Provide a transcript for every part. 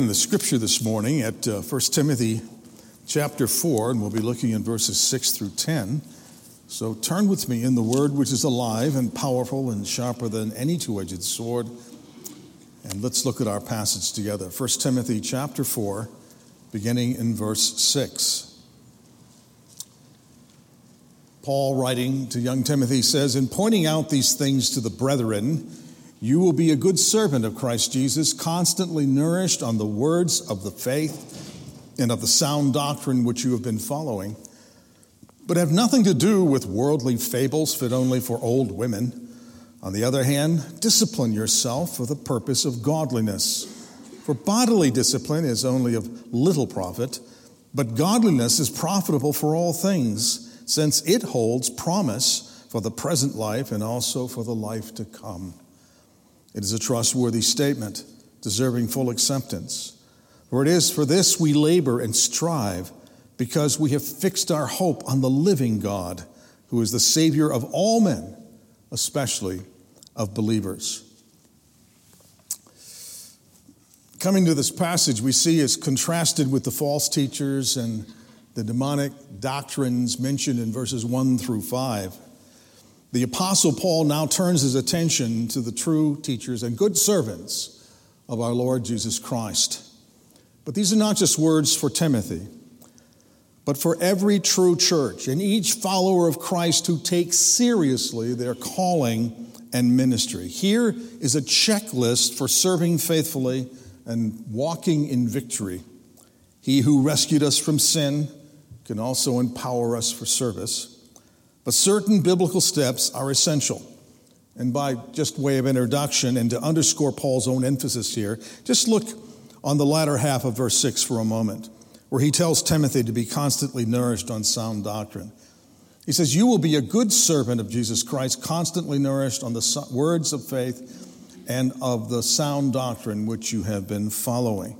In the scripture this morning at 1 Timothy chapter 4, and we'll be looking at verses 6 through 10. So turn with me in the word which is alive and powerful and sharper than any two-edged sword. And let's look at our passage together. 1 Timothy chapter 4, beginning in verse 6. Paul, writing to young Timothy, says, "In pointing out these things to the brethren, you will be a good servant of Christ Jesus, constantly nourished on the words of the faith and of the sound doctrine which you have been following. But have nothing to do with worldly fables fit only for old women. On the other hand, discipline yourself for the purpose of godliness. For bodily discipline is only of little profit, but godliness is profitable for all things, since it holds promise for the present life and also for the life to come." It is a trustworthy statement, deserving full acceptance. For it is for this we labor and strive, because we have fixed our hope on the living God, who is the Savior of all men, especially of believers. Coming to this passage, we see is contrasted with the false teachers and the demonic doctrines mentioned in verses 1 through 5. The Apostle Paul now turns his attention to the true teachers and good servants of our Lord Jesus Christ. But these are not just words for Timothy, but for every true church and each follower of Christ who takes seriously their calling and ministry. Here is a checklist for serving faithfully and walking in victory. He who rescued us from sin can also empower us for service. But certain biblical steps are essential. And by just way of introduction and to underscore Paul's own emphasis here, just look on the latter half of verse 6 for a moment, where he tells Timothy to be constantly nourished on sound doctrine. He says, "You will be a good servant of Jesus Christ, constantly nourished on the words of faith and of the sound doctrine which you have been following."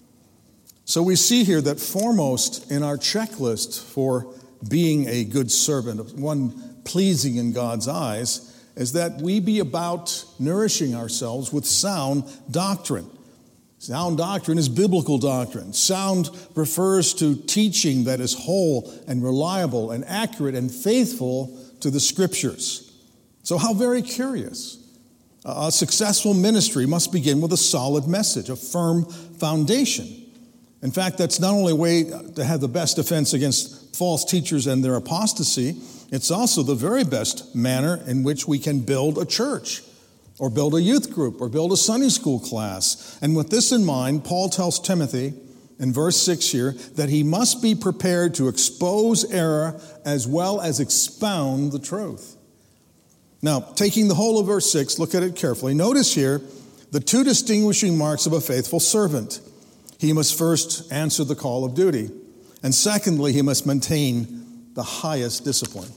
So we see here that foremost in our checklist for being a good servant, one pleasing in God's eyes, is that we be about nourishing ourselves with sound doctrine. Sound doctrine is biblical doctrine. Sound refers to teaching that is whole and reliable and accurate and faithful to the Scriptures. So how very curious. A successful ministry must begin with a solid message, a firm foundation. In fact, that's not only a way to have the best defense against false teachers and their apostasy, it's also the very best manner in which we can build a church or build a youth group or build a Sunday school class. And with this in mind, Paul tells Timothy in verse 6 here that he must be prepared to expose error as well as expound the truth. Now, taking the whole of verse 6, look at it carefully. Notice here the two distinguishing marks of a faithful servant. He must first answer the call of duty. And secondly, he must maintain the highest discipline.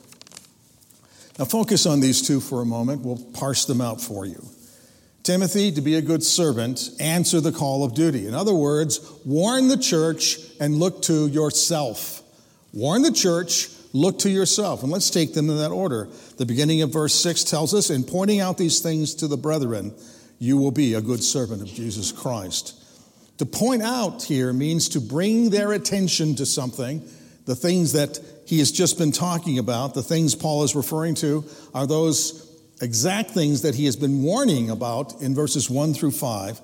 Now focus on these two for a moment. We'll parse them out for you. Timothy, to be a good servant, answer the call of duty. In other words, warn the church and look to yourself. Warn the church, look to yourself. And let's take them in that order. The beginning of verse 6 tells us, "In pointing out these things to the brethren, you will be a good servant of Jesus Christ." To point out here means to bring their attention to something. The things that he has just been talking about, the things Paul is referring to, are those exact things that he has been warning about in verses 1 through 5.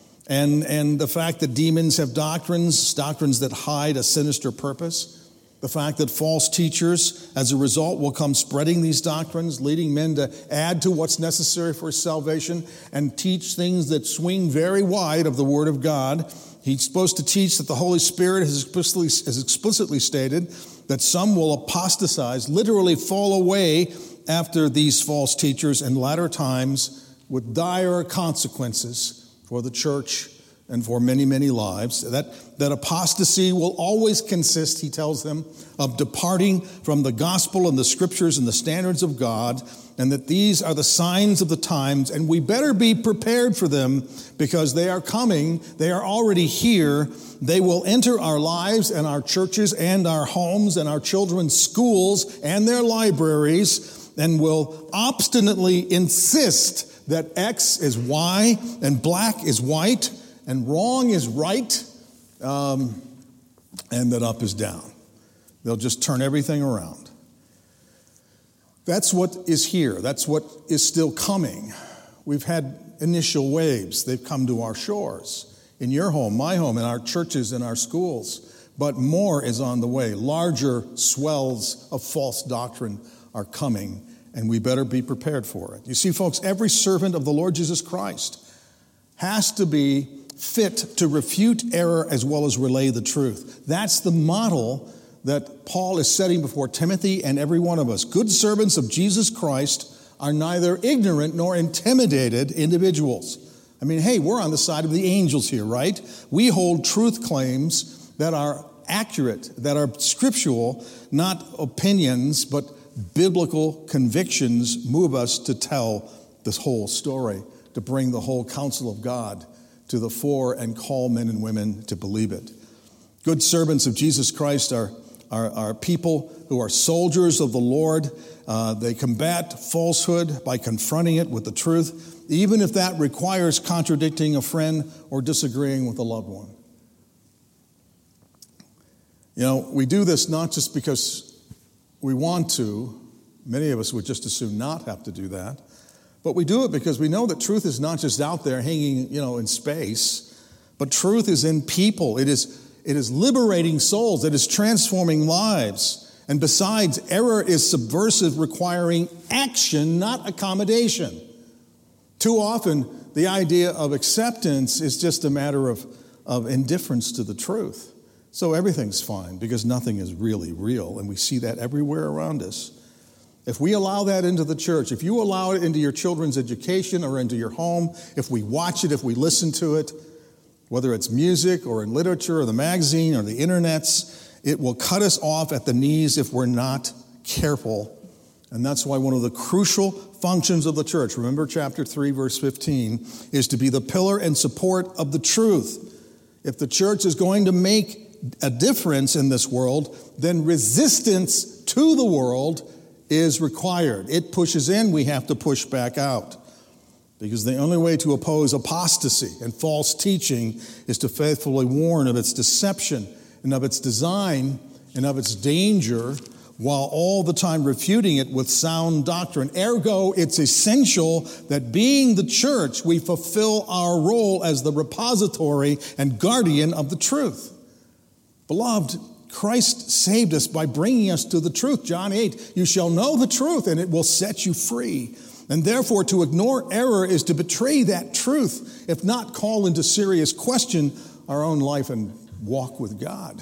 And the fact that demons have doctrines that hide a sinister purpose. The fact that false teachers, as a result, will come spreading these doctrines, leading men to add to what's necessary for salvation and teach things that swing very wide of the Word of God. He's supposed to teach that the Holy Spirit has explicitly stated that some will apostatize, literally fall away after these false teachers in latter times with dire consequences for the church and for many, many lives. That apostasy will always consist, he tells them, of departing from the gospel and the Scriptures and the standards of God, and that these are the signs of the times, and we better be prepared for them because they are coming. They are already here. They will enter our lives and our churches and our homes and our children's schools and their libraries and will obstinately insist that X is Y and black is white and wrong is right, and that up is down. They'll just turn everything around. That's what is here. That's what is still coming. We've had initial waves. They've come to our shores, in your home, my home, in our churches, in our schools. But more is on the way. Larger swells of false doctrine are coming, and we better be prepared for it. You see, folks, every servant of the Lord Jesus Christ has to be fit to refute error as well as relay the truth. That's the model that Paul is setting before Timothy and every one of us. Good servants of Jesus Christ are neither ignorant nor intimidated individuals. I mean, hey, we're on the side of the angels here, right? We hold truth claims that are accurate, that are scriptural, not opinions, but biblical convictions move us to tell this whole story, to bring the whole counsel of God to the fore and call men and women to believe it. Good servants of Jesus Christ are people who are soldiers of the Lord. They combat falsehood by confronting it with the truth, even if that requires contradicting a friend or disagreeing with a loved one. You know, we do this not just because we want to. Many of us would just as soon not have to do that. But we do it because we know that truth is not just out there hanging, in space, but truth is in people. It is liberating souls. It is transforming lives. And besides, error is subversive, requiring action, not accommodation. Too often, the idea of acceptance is just a matter of indifference to the truth. So everything's fine because nothing is really real, and we see that everywhere around us. If we allow that into the church, if you allow it into your children's education or into your home, if we watch it, if we listen to it, whether it's music or in literature or the magazine or the internets, it will cut us off at the knees if we're not careful. And that's why one of the crucial functions of the church, remember chapter 3, verse 15, is to be the pillar and support of the truth. If the church is going to make a difference in this world, then resistance to the world is required. It pushes in, we have to push back out. Because the only way to oppose apostasy and false teaching is to faithfully warn of its deception and of its design and of its danger, while all the time refuting it with sound doctrine. Ergo, it's essential that being the church, we fulfill our role as the repository and guardian of the truth. Beloved, Christ saved us by bringing us to the truth. John 8, you shall know the truth and it will set you free. And therefore, to ignore error is to betray that truth, if not call into serious question our own life and walk with God.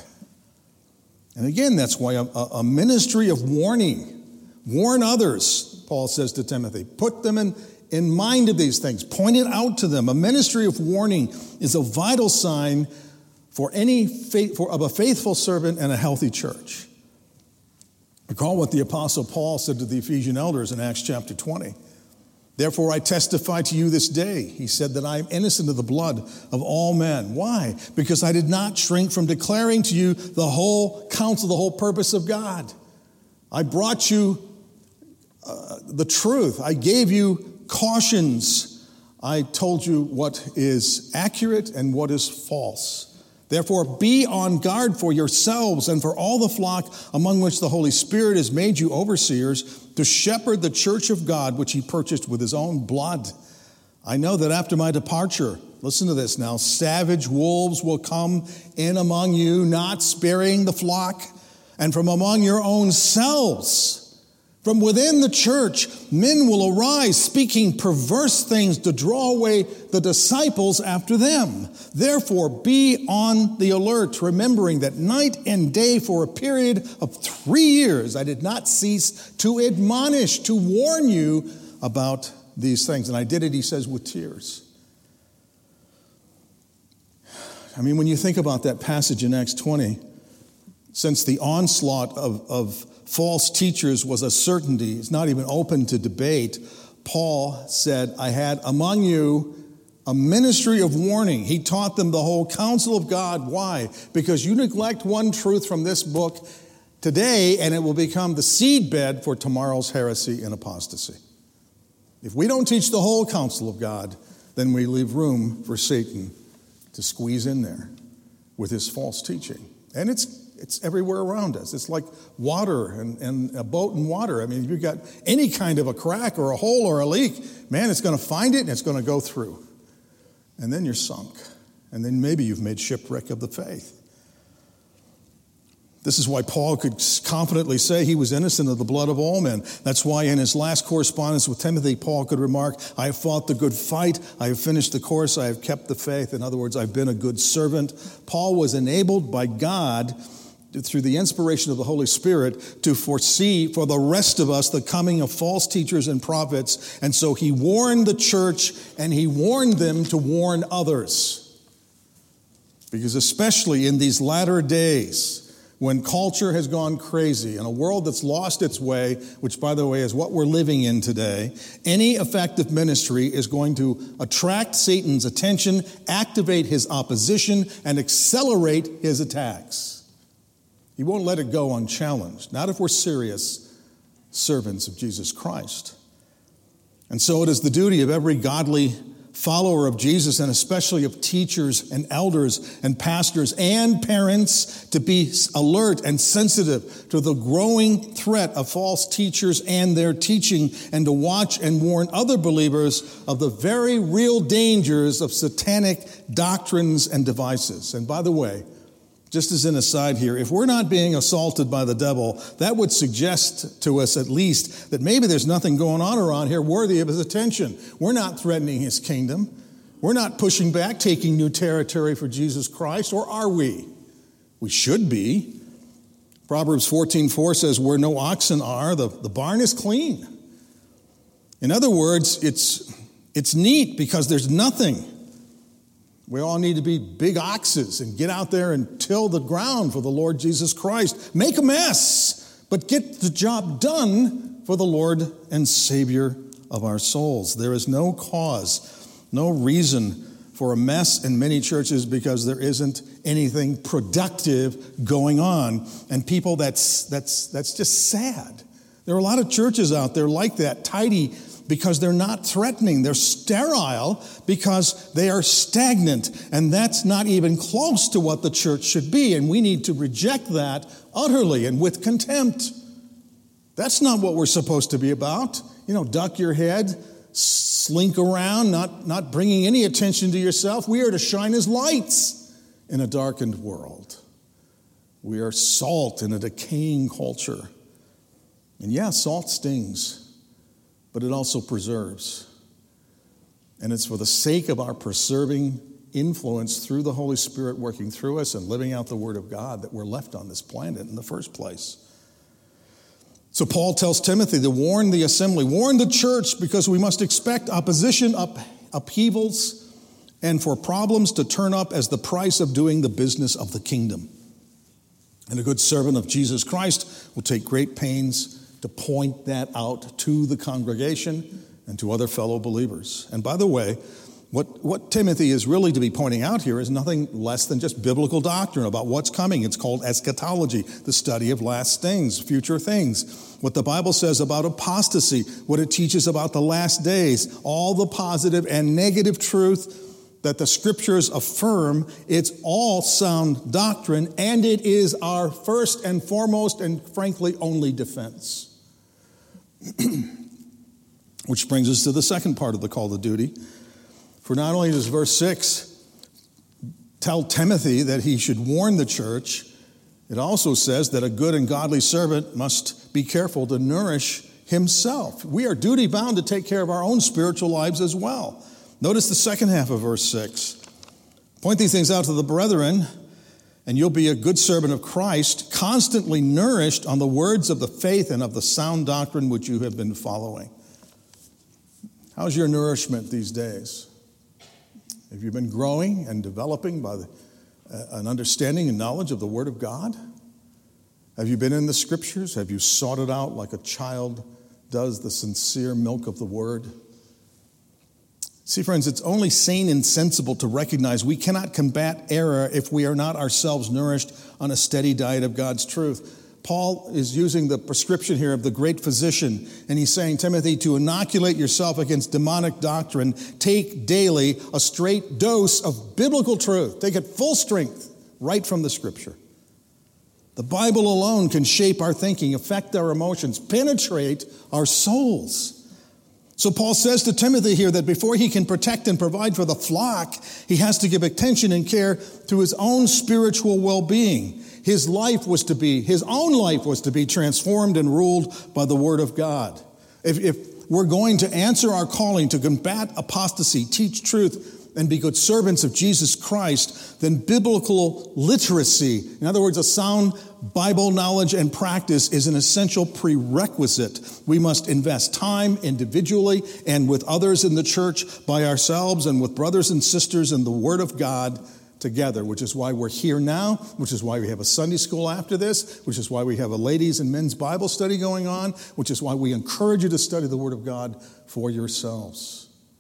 And again, that's why a ministry of warning. Warn others, Paul says to Timothy. Put them in mind of these things. Point it out to them. A ministry of warning is a vital sign of a faithful servant and a healthy church. Recall what the Apostle Paul said to the Ephesian elders in Acts chapter 20. Therefore I testify to you this day, he said, that I am innocent of the blood of all men. Why? Because I did not shrink from declaring to you the whole counsel, the whole purpose of God. I brought you the truth. I gave you cautions. I told you what is accurate and what is false. Therefore, be on guard for yourselves and for all the flock among which the Holy Spirit has made you overseers to shepherd the church of God, which he purchased with his own blood. I know that after my departure, listen to this now, savage wolves will come in among you, not sparing the flock, and from among your own selves. From within the church, men will arise speaking perverse things to draw away the disciples after them. Therefore, be on the alert, remembering that night and day for a period of 3 years, I did not cease to admonish, to warn you about these things. And I did it, he says, with tears. I mean, when you think about that passage in Acts 20, since the onslaught of false teachers was a certainty, it's not even open to debate, Paul said, I had among you a ministry of warning. He taught them the whole counsel of God. Why? Because you neglect one truth from this book today, and it will become the seedbed for tomorrow's heresy and apostasy. If we don't teach the whole counsel of God, then we leave room for Satan to squeeze in there with his false teaching. And it's everywhere around us. It's like water and a boat in water. I mean, if you've got any kind of a crack or a hole or a leak, man, it's going to find it and it's going to go through. And then you're sunk. And then maybe you've made shipwreck of the faith. This is why Paul could confidently say he was innocent of the blood of all men. That's why in his last correspondence with Timothy, Paul could remark, I have fought the good fight, I have finished the course, I have kept the faith. In other words, I've been a good servant. Paul was enabled by God through the inspiration of the Holy Spirit to foresee for the rest of us the coming of false teachers and prophets. And so he warned the church and he warned them to warn others. Because especially in these latter days, when culture has gone crazy, in a world that's lost its way, which, by the way, is what we're living in today, any effective ministry is going to attract Satan's attention, activate his opposition, and accelerate his attacks. He won't let it go unchallenged, not if we're serious servants of Jesus Christ. And so it is the duty of every godly follower of Jesus, and especially of teachers and elders and pastors and parents, to be alert and sensitive to the growing threat of false teachers and their teaching, and to watch and warn other believers of the very real dangers of satanic doctrines and devices. And by the way, just as an aside here, if we're not being assaulted by the devil, that would suggest to us at least that maybe there's nothing going on around here worthy of his attention. We're not threatening his kingdom. We're not pushing back, taking new territory for Jesus Christ, or are we? We should be. Proverbs 14:4 says, where no oxen are, the barn is clean. In other words, it's neat because there's nothing. We all need to be big oxes and get out there and till the ground for the Lord Jesus Christ. Make a mess, but get the job done for the Lord and Savior of our souls. There is no cause, no reason for a mess in many churches because there isn't anything productive going on. And people, that's just sad. There are a lot of churches out there like that, tidy, because they're not threatening. They're sterile because they are stagnant. And that's not even close to what the church should be. And we need to reject that utterly and with contempt. That's not what we're supposed to be about. Duck your head, slink around, not bringing any attention to yourself. We are to shine as lights in a darkened world. We are salt in a decaying culture. And yeah, salt stings, but it also preserves. And it's for the sake of our preserving influence through the Holy Spirit working through us and living out the Word of God that we're left on this planet in the first place. So Paul tells Timothy to warn the assembly, warn the church, because we must expect opposition, upheavals, and for problems to turn up as the price of doing the business of the kingdom. And a good servant of Jesus Christ will take great pains to point that out to the congregation and to other fellow believers. And by the way, what Timothy is really to be pointing out here is nothing less than just biblical doctrine about what's coming. It's called eschatology, the study of last things, future things. What the Bible says about apostasy, what it teaches about the last days, all the positive and negative truth that the scriptures affirm. It's all sound doctrine, and it is our first and foremost and frankly only defense. Which brings us to the second part of the call to duty. For not only does verse 6 tell Timothy that he should warn the church, it also says that a good and godly servant must be careful to nourish himself. We are duty bound to take care of our own spiritual lives as well. Notice the second half of verse 6. Point these things out to the brethren, and you'll be a good servant of Christ, constantly nourished on the words of the faith and of the sound doctrine which you have been following. How's your nourishment these days? Have you been growing and developing by an understanding and knowledge of the Word of God? Have you been in the Scriptures? Have you sought it out like a child does the sincere milk of the Word? See, friends, it's only sane and sensible to recognize we cannot combat error if we are not ourselves nourished on a steady diet of God's truth. Paul is using the prescription here of the great physician, and he's saying, Timothy, to inoculate yourself against demonic doctrine, take daily a straight dose of biblical truth. Take it full strength right from the Scripture. The Bible alone can shape our thinking, affect our emotions, penetrate our souls. So Paul says to Timothy here that before he can protect and provide for the flock, he has to give attention and care to his own spiritual well-being. His own life was to be transformed and ruled by the Word of God. If we're going to answer our calling to combat apostasy, teach truth, and be good servants of Jesus Christ, then biblical literacy, in other words, a sound Bible knowledge and practice, is an essential prerequisite. We must invest time individually and with others in the church, by ourselves, and with brothers and sisters in the Word of God together, which is why we're here now, which is why we have a Sunday school after this, which is why we have a ladies' and men's Bible study going on, which is why we encourage you to study the Word of God for yourselves.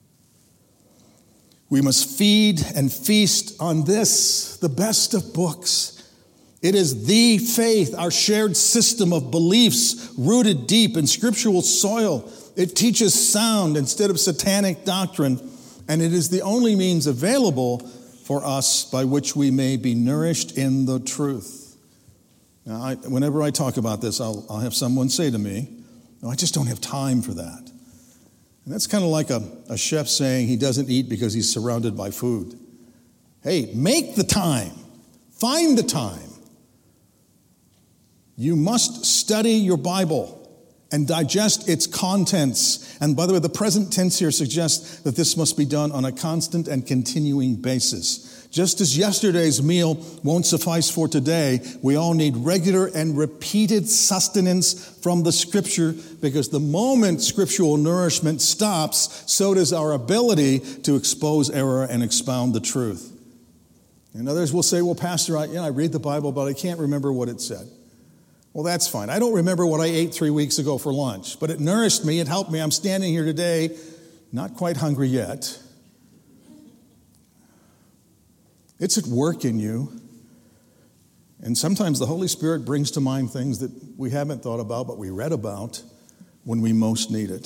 We must feed and feast on this, the best of books. It is the faith, our shared system of beliefs rooted deep in scriptural soil. It teaches sound instead of satanic doctrine, and it is the only means available for us by which we may be nourished in the truth. Now, whenever I talk about this, I'll have someone say to me, "No, I just don't have time for that." And that's kind of like a chef saying he doesn't eat because he's surrounded by food. Hey, make the time. Find the time. You must study your Bible and digest its contents. And by the way, the present tense here suggests that this must be done on a constant and continuing basis. Just as yesterday's meal won't suffice for today, we all need regular and repeated sustenance from the Scripture, because the moment scriptural nourishment stops, so does our ability to expose error and expound the truth. And others will say, well, Pastor, I read the Bible, but I can't remember what it said. Well, that's fine. I don't remember what I ate 3 weeks ago for lunch, but it nourished me, it helped me. I'm standing here today, not quite hungry yet. It's at work in you. And sometimes the Holy Spirit brings to mind things that we haven't thought about, but we read about when we most need it.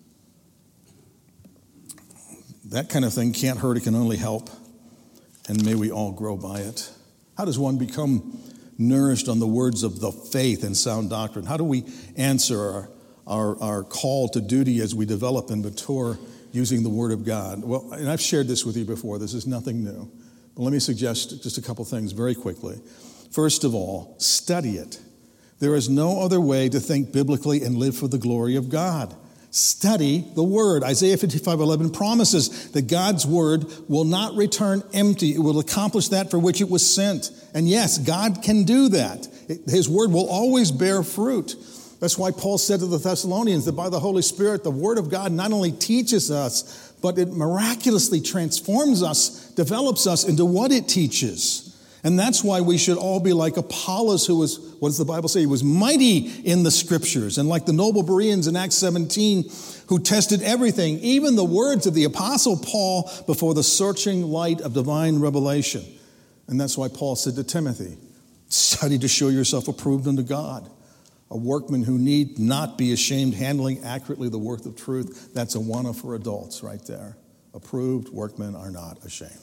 That kind of thing can't hurt, it can only help. And may we all grow by it. How does one become nourished on the words of the faith and sound doctrine? How do we answer our call to duty as we develop and mature using the Word of God? Well, and I've shared this with you before. This is nothing new. But let me suggest just a couple things very quickly. First of all, study it. There is no other way to think biblically and live for the glory of God. Study the Word. Isaiah 55:11 promises that God's Word will not return empty. It will accomplish that for which it was sent. And yes, God can do that. His Word will always bear fruit. That's why Paul said to the Thessalonians that by the Holy Spirit, the Word of God not only teaches us, but it miraculously transforms us, develops us into what it teaches. And that's why we should all be like Apollos, who was, what does the Bible say? He was mighty in the Scriptures. And like the noble Bereans in Acts 17, who tested everything, even the words of the Apostle Paul, before the searching light of divine revelation. And that's why Paul said to Timothy, study to show yourself approved unto God, a workman who need not be ashamed, handling accurately the word of truth. That's a one for adults right there. Approved workmen are not ashamed.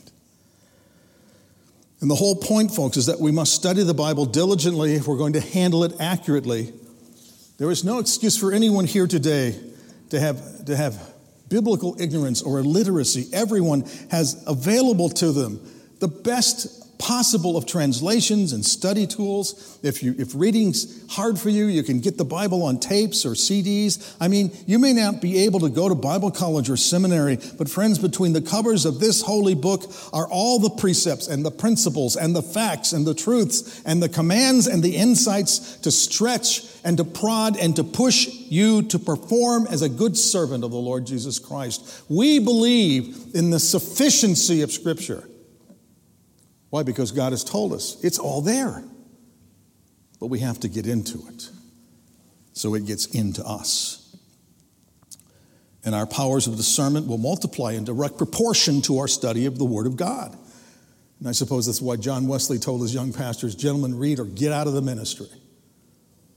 And the whole point, folks, is that we must study the Bible diligently if we're going to handle it accurately. There is no excuse for anyone here today to have biblical ignorance or illiteracy. Everyone has available to them the best possible of translations and study tools. If reading's hard for you, you can get the Bible on tapes or CDs. I mean, you may not be able to go to Bible college or seminary, but friends, between the covers of this holy book are all the precepts and the principles and the facts and the truths and the commands and the insights to stretch and to prod and to push you to perform as a good servant of the Lord Jesus Christ. We believe in the sufficiency of Scripture. Why? Because God has told us. It's all there. But we have to get into it so it gets into us. And our powers of discernment will multiply in direct proportion to our study of the Word of God. And I suppose that's why John Wesley told his young pastors, gentlemen, read or get out of the ministry.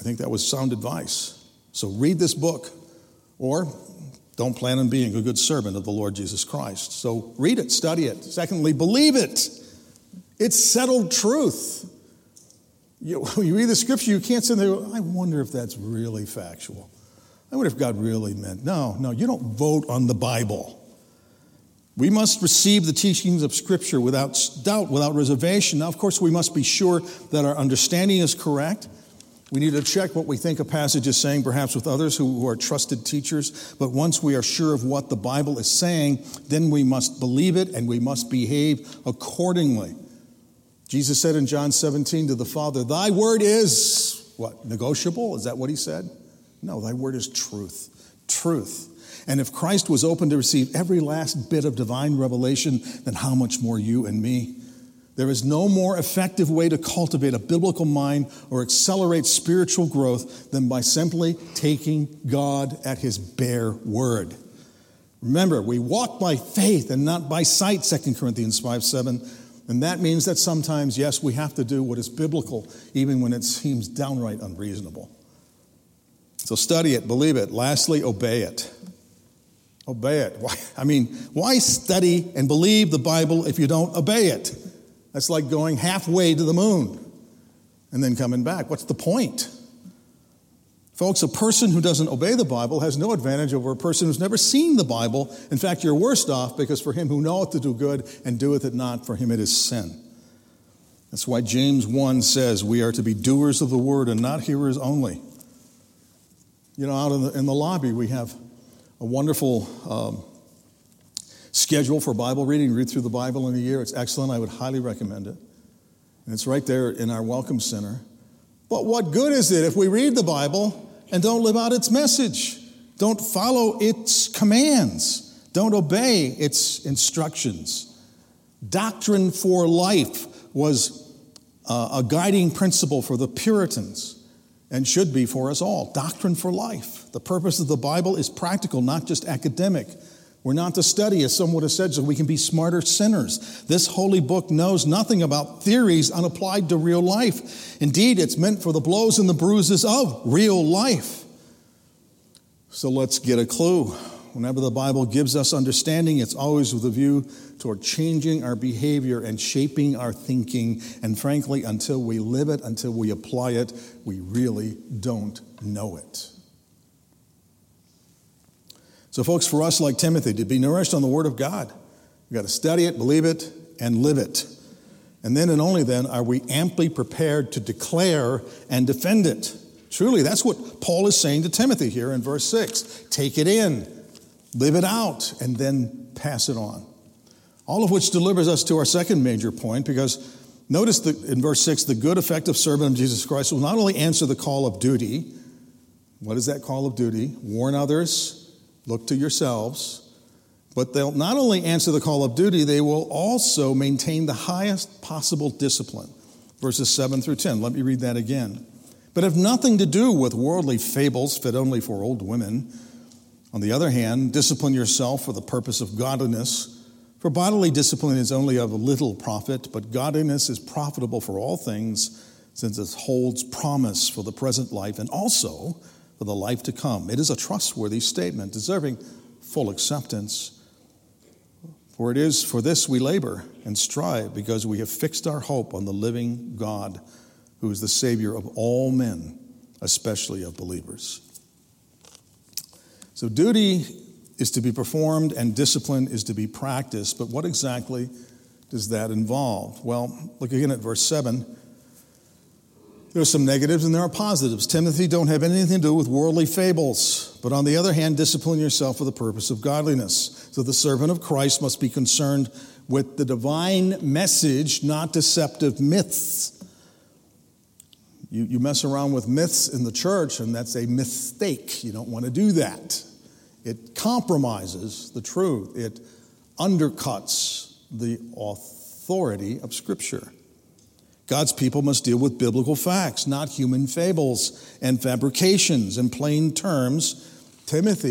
I think that was sound advice. So read this book, or don't plan on being a good servant of the Lord Jesus Christ. So read it, study it. Secondly, believe it. It's settled truth. When you read the scripture, you can't sit there and go, I wonder if that's really factual. I wonder if God really meant. No, you don't vote on the Bible. We must receive the teachings of Scripture without doubt, without reservation. Now, of course, we must be sure that our understanding is correct. We need to check what we think a passage is saying, perhaps with others who are trusted teachers. But once we are sure of what the Bible is saying, then we must believe it and we must behave accordingly. Jesus said in John 17 to the Father, thy word is, what, negotiable? Is that what he said? No, thy word is truth. Truth. And if Christ was open to receive every last bit of divine revelation, then how much more you and me? There is no more effective way to cultivate a biblical mind or accelerate spiritual growth than by simply taking God at his bare word. Remember, we walk by faith and not by sight, 2 Corinthians 5:7. And that means that sometimes, yes, we have to do what is biblical, even when it seems downright unreasonable. So study it, believe it. Lastly, obey it. Obey it. Why study and believe the Bible if you don't obey it? That's like going halfway to the moon and then coming back. What's the point? Folks, a person who doesn't obey the Bible has no advantage over a person who's never seen the Bible. In fact, you're worse off, because for him who knoweth to do good and doeth it not, for him it is sin. That's why James 1 says we are to be doers of the word and not hearers only. Out in the lobby we have a wonderful schedule for Bible reading. Read through the Bible in a year. It's excellent. I would highly recommend it. And it's right there in our Welcome Center. But what good is it if we read the Bible and don't live out its message? Don't follow its commands. Don't obey its instructions. Doctrine for life was a guiding principle for the Puritans and should be for us all. Doctrine for life. The purpose of the Bible is practical, not just academic. We're not to study, as some would have said, so we can be smarter sinners. This holy book knows nothing about theories unapplied to real life. Indeed, it's meant for the blows and the bruises of real life. So let's get a clue. Whenever the Bible gives us understanding, it's always with a view toward changing our behavior and shaping our thinking. And frankly, until we live it, until we apply it, we really don't know it. So folks, for us like Timothy, to be nourished on the Word of God, we've got to study it, believe it, and live it. And then and only then are we amply prepared to declare and defend it. Truly, that's what Paul is saying to Timothy here in verse 6. Take it in, live it out, and then pass it on. All of which delivers us to our second major point, because notice that in verse 6, the good, effective servant of Jesus Christ will not only answer the call of duty. What is that call of duty? Warn others. Look to yourselves. But they'll not only answer the call of duty, they will also maintain the highest possible discipline. Verses 7 through 10. Let me read that again. But have nothing to do with worldly fables fit only for old women. On the other hand, discipline yourself for the purpose of godliness. For bodily discipline is only of a little profit, but godliness is profitable for all things, since it holds promise for the present life and also for the life to come. It is a trustworthy statement, deserving full acceptance. For it is for this we labor and strive, because we have fixed our hope on the living God, who is the Savior of all men, especially of believers. So duty is to be performed and discipline is to be practiced. But what exactly does that involve? Well, look again at verse 7. There are some negatives and there are positives. Timothy, don't have anything to do with worldly fables. But on the other hand, discipline yourself for the purpose of godliness. So the servant of Christ must be concerned with the divine message, not deceptive myths. You mess around with myths in the church, and that's a mistake. You don't want to do that. It compromises the truth. It undercuts the authority of Scripture. God's people must deal with biblical facts, not human fables and fabrications. In plain terms, Timothy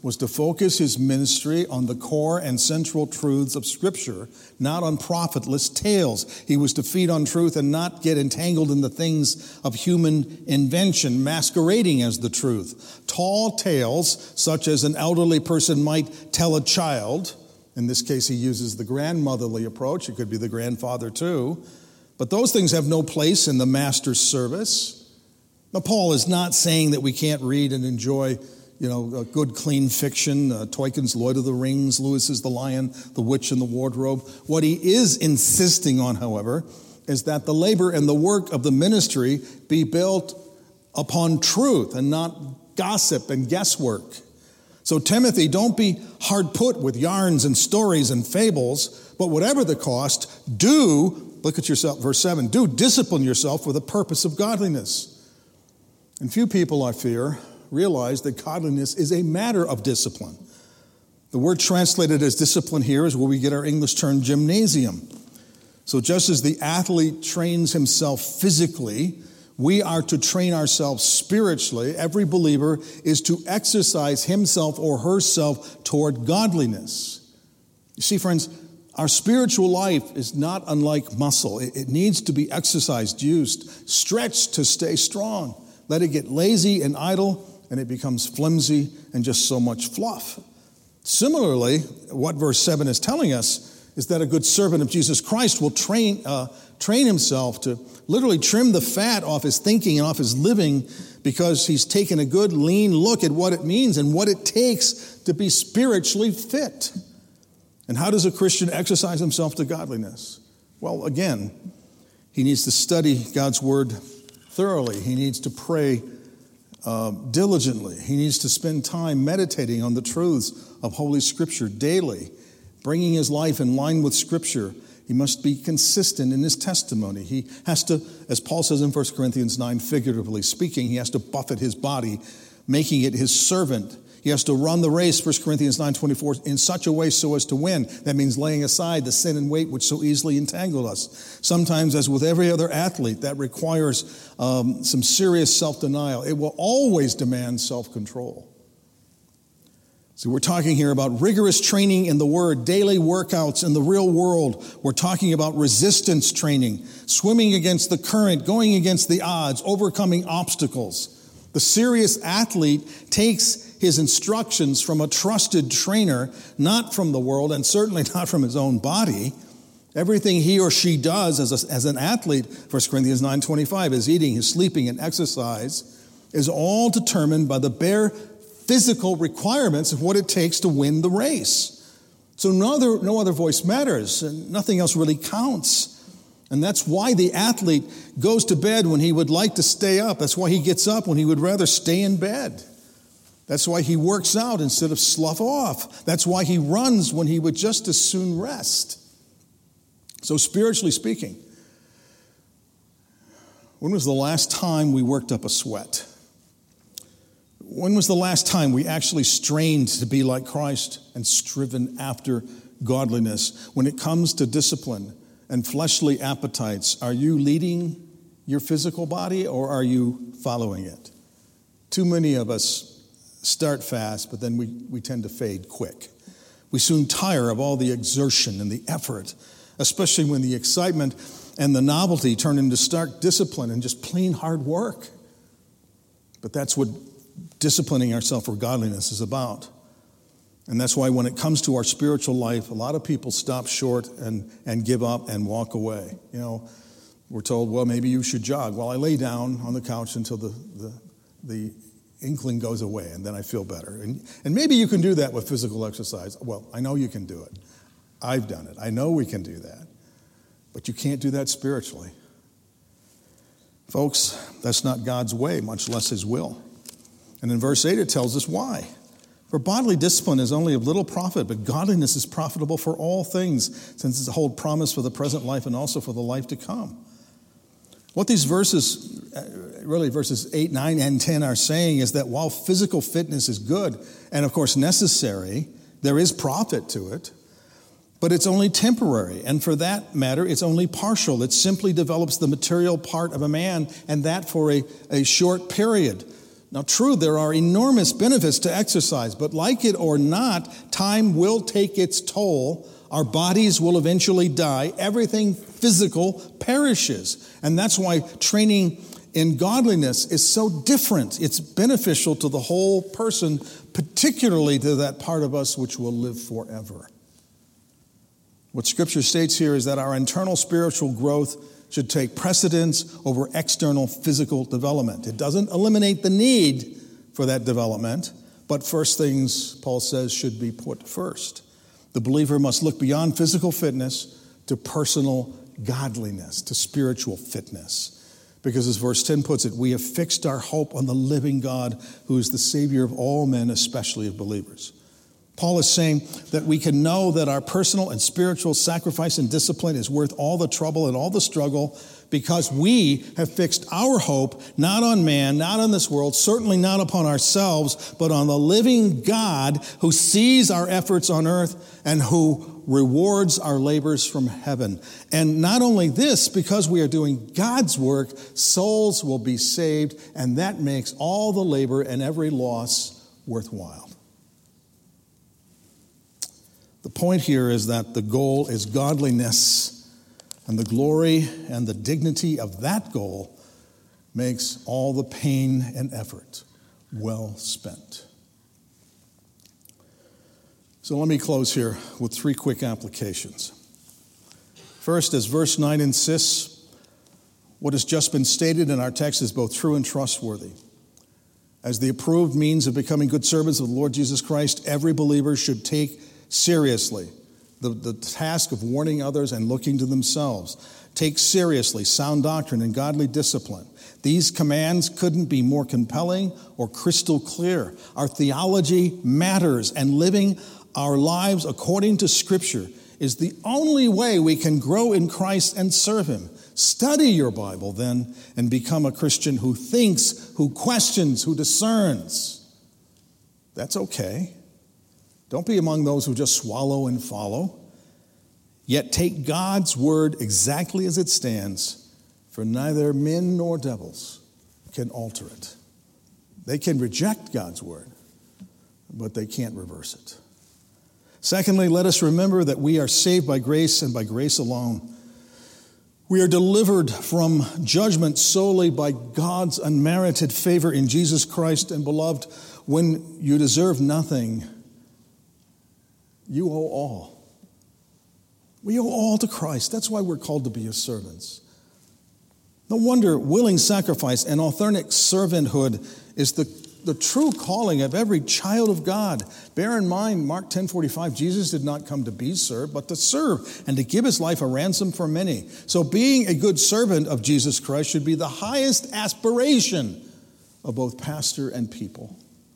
was to focus his ministry on the core and central truths of Scripture, not on profitless tales. He was to feed on truth and not get entangled in the things of human invention, masquerading as the truth. Tall tales, such as an elderly person might tell a child. In this case, he uses the grandmotherly approach. It could be the grandfather too. But those things have no place in the master's service. Now, Paul is not saying that we can't read and enjoy a good, clean fiction, Tolkien's Lord of the Rings, Lewis's The Lion, The Witch and the Wardrobe. What he is insisting on, however, is that the labor and the work of the ministry be built upon truth and not gossip and guesswork. So, Timothy, don't be hard put with yarns and stories and fables, but whatever the cost, look at yourself, verse 7, do discipline yourself for the purpose of godliness. And few people, I fear, realize that godliness is a matter of discipline. The word translated as discipline here is where we get our English term gymnasium. So just as the athlete trains himself physically, we are to train ourselves spiritually. Every believer is to exercise himself or herself toward godliness. You see, friends, our spiritual life is not unlike muscle. It needs to be exercised, used, stretched to stay strong. Let it get lazy and idle, and it becomes flimsy and just so much fluff. Similarly, what verse 7 is telling us is that a good servant of Jesus Christ will train himself to literally trim the fat off his thinking and off his living, because he's taken a good, lean look at what it means and what it takes to be spiritually fit. And how does a Christian exercise himself to godliness? Well, again, he needs to study God's word thoroughly. He needs to pray diligently. He needs to spend time meditating on the truths of Holy Scripture daily, bringing his life in line with Scripture. He must be consistent in his testimony. He has to, as Paul says in 1 Corinthians 9, figuratively speaking, he has to buffet his body, making it his servant. He has to run the race, 1 Corinthians 9:24, in such a way so as to win. That means laying aside the sin and weight which so easily entangle us. Sometimes, as with every other athlete, that requires some serious self-denial. It will always demand self-control. So we're talking here about rigorous training in the Word, daily workouts in the real world. We're talking about resistance training, swimming against the current, going against the odds, overcoming obstacles. The serious athlete takes his instructions from a trusted trainer, not from the world, and certainly not from his own body. Everything he or she does as an athlete, 1 Corinthians 9:25, his eating, his sleeping, and exercise, is all determined by the bare physical requirements of what it takes to win the race. So no other voice matters, and nothing else really counts. And that's why the athlete goes to bed when he would like to stay up. That's why he gets up when he would rather stay in bed. That's why he works out instead of slough off. That's why he runs when he would just as soon rest. So spiritually speaking, when was the last time we worked up a sweat? When was the last time we actually strained to be like Christ and striven after godliness? When it comes to discipline and fleshly appetites, are you leading your physical body or are you following it? Too many of us start fast, but then we tend to fade quick. We soon tire of all the exertion and the effort, especially when the excitement and the novelty turn into stark discipline and just plain hard work. But that's what disciplining ourselves for godliness is about. And that's why when it comes to our spiritual life, a lot of people stop short and give up and walk away. We're told, well, maybe you should jog. Well, I lay down on the couch until the inkling goes away, and then I feel better. And maybe you can do that with physical exercise. Well, I know you can do it. I've done it. I know we can do that. But you can't do that spiritually. Folks, that's not God's way, much less his will. And in verse 8, it tells us why. For bodily discipline is only of little profit, but godliness is profitable for all things, since it's a whole promise for the present life and also for the life to come. What these verses, really verses 8, 9, and 10 are saying is that while physical fitness is good and, of course, necessary, there is profit to it, but it's only temporary. And for that matter, it's only partial. It simply develops the material part of a man, and that for a short period. Now, true, there are enormous benefits to exercise, but like it or not, time will take its toll. Our bodies will eventually die. Everything physical perishes. And that's why training in godliness is so different. It's beneficial to the whole person, particularly to that part of us which will live forever. What Scripture states here is that our internal spiritual growth should take precedence over external physical development. It doesn't eliminate the need for that development, but first things, Paul says, should be put first. The believer must look beyond physical fitness to personal godliness, to spiritual fitness. Because as verse 10 puts it, we have fixed our hope on the living God, who is the Savior of all men, especially of believers. Paul is saying that we can know that our personal and spiritual sacrifice and discipline is worth all the trouble and all the struggle because we have fixed our hope not on man, not on this world, certainly not upon ourselves, but on the living God who sees our efforts on earth and who rewards our labors from heaven. And not only this, because we are doing God's work, souls will be saved, and that makes all the labor and every loss worthwhile. The point here is that the goal is godliness, and the glory and the dignity of that goal makes all the pain and effort well spent. So let me close here with 3 quick applications. First, as verse 9 insists, what has just been stated in our text is both true and trustworthy. As the approved means of becoming good servants of the Lord Jesus Christ, every believer should take seriously the task of warning others and looking to themselves. Take seriously sound doctrine and godly discipline. These commands couldn't be more compelling or crystal clear. Our theology matters, and living our lives according to Scripture is the only way we can grow in Christ and serve Him. Study your Bible then and become a Christian who thinks, who questions, who discerns. That's okay. Don't be among those who just swallow and follow. Yet take God's word exactly as it stands, for neither men nor devils can alter it. They can reject God's word, but they can't reverse it. Secondly, let us remember that we are saved by grace and by grace alone. We are delivered from judgment solely by God's unmerited favor in Jesus Christ. And beloved, when you deserve nothing, you owe all. We owe all to Christ. That's why we're called to be His servants. No wonder willing sacrifice and authentic servanthood is the true calling of every child of God. Bear in mind, Mark 10:45, Jesus did not come to be served, but to serve and to give His life a ransom for many. So being a good servant of Jesus Christ should be the highest aspiration of both pastor and people.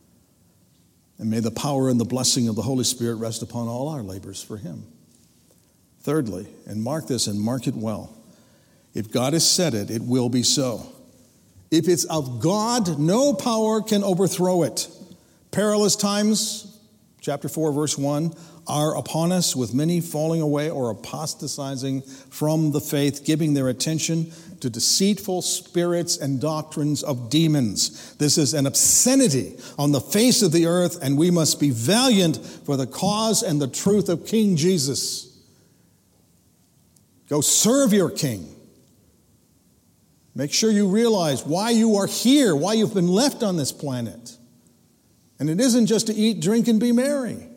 And may the power and the blessing of the Holy Spirit rest upon all our labors for Him. Thirdly, and mark this and mark it well, if God has said it, it will be so. If it's of God, no power can overthrow it. Perilous times, chapter 4, verse 1, are upon us, with many falling away or apostatizing from the faith, giving their attention to deceitful spirits and doctrines of demons. This is an obscenity on the face of the earth, and we must be valiant for the cause and the truth of King Jesus. Go serve your King. Make sure you realize why you are here, why you've been left on this planet. And it isn't just to eat, drink, and be merry.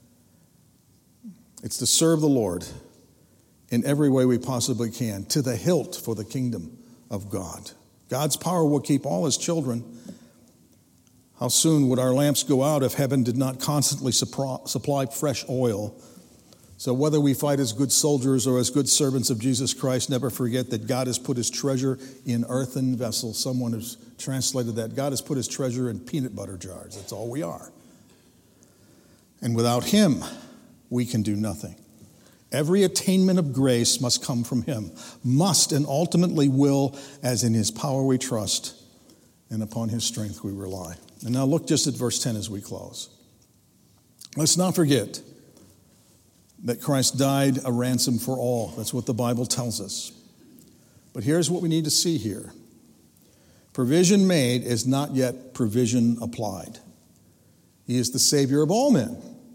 It's to serve the Lord in every way we possibly can, to the hilt for the kingdom of God. God's power will keep all His children. How soon would our lamps go out if heaven did not constantly supply fresh oil? So whether we fight as good soldiers or as good servants of Jesus Christ, never forget that God has put His treasure in earthen vessels. Someone has translated that. God has put His treasure in peanut butter jars. That's all we are. And without Him, we can do nothing. Every attainment of grace must come from Him, must and ultimately will, as in His power we trust, and upon His strength we rely. And now look just at verse 10 as we close. Let's not forget that Christ died a ransom for all. That's what the Bible tells us. But here's what we need to see here. Provision made is not yet provision applied. He is the Savior of all men,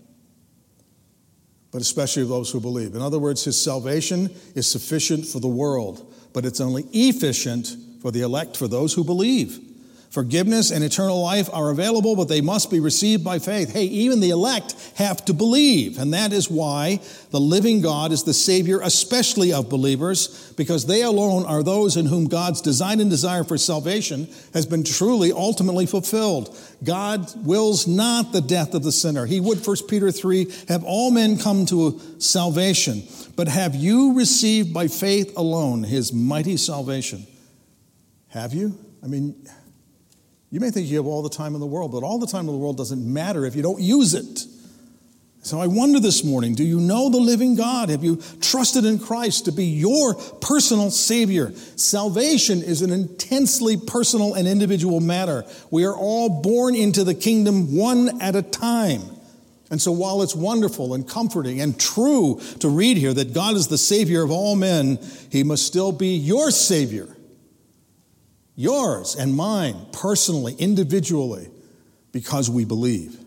but especially of those who believe. In other words, his salvation is sufficient for the world, but it's only efficient for the elect, for those who believe. Forgiveness and eternal life are available, but they must be received by faith. Hey, even the elect have to believe, and that is why the living God is the Savior, especially of believers, because they alone are those in whom God's design and desire for salvation has been truly, ultimately fulfilled. God wills not the death of the sinner. He would, 1 Peter 3, have all men come to salvation, but have you received by faith alone his mighty salvation? Have you? I mean, you may think you have all the time in the world, but all the time in the world doesn't matter if you don't use it. So I wonder this morning, do you know the living God? Have you trusted in Christ to be your personal Savior? Salvation is an intensely personal and individual matter. We are all born into the kingdom one at a time. And so while it's wonderful and comforting and true to read here that God is the Savior of all men, he must still be your Savior. Yours and mine, personally, individually, because we believe.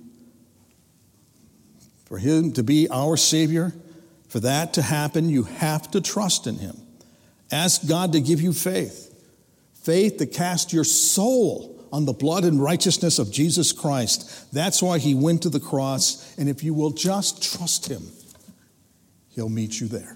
For him to be our Savior, for that to happen, you have to trust in him. Ask God to give you faith. Faith to cast your soul on the blood and righteousness of Jesus Christ. That's why he went to the cross, and if you will just trust him, he'll meet you there.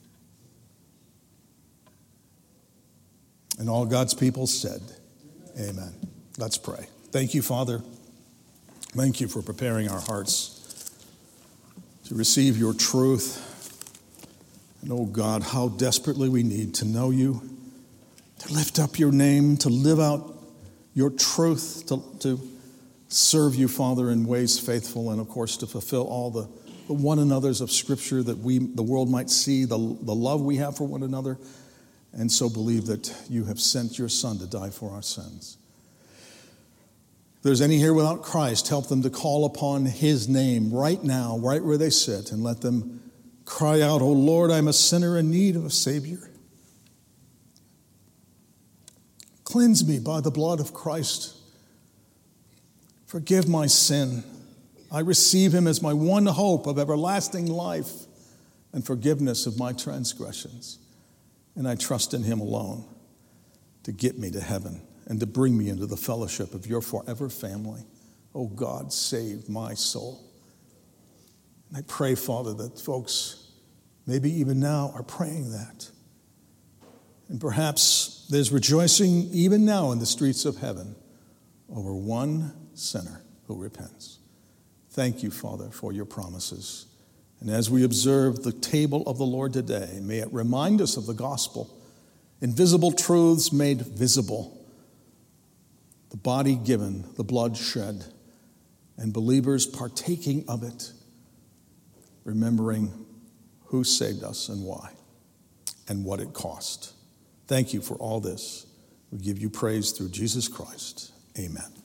And all God's people said, amen. Let's pray. Thank you, Father. Thank you for preparing our hearts to receive your truth. And oh God, how desperately we need to know you, to lift up your name, to live out your truth, to serve you, Father, in ways faithful, and of course to fulfill all the one another's of Scripture that the world might see, the love we have for one another, and so believe that you have sent your Son to die for our sins. If there's any here without Christ, help them to call upon his name right now, right where they sit, and let them cry out, "Oh Lord, I'm a sinner in need of a Savior. Cleanse me by the blood of Christ. Forgive my sin. I receive him as my one hope of everlasting life and forgiveness of my transgressions. And I trust in him alone to get me to heaven and to bring me into the fellowship of your forever family. Oh God, save my soul." And I pray, Father, that folks, maybe even now, are praying that. And perhaps there's rejoicing even now in the streets of heaven over one sinner who repents. Thank you, Father, for your promises. And as we observe the table of the Lord today, may it remind us of the gospel, invisible truths made visible, the body given, the blood shed, and believers partaking of it, remembering who saved us and why, and what it cost. Thank you for all this. We give you praise through Jesus Christ. Amen.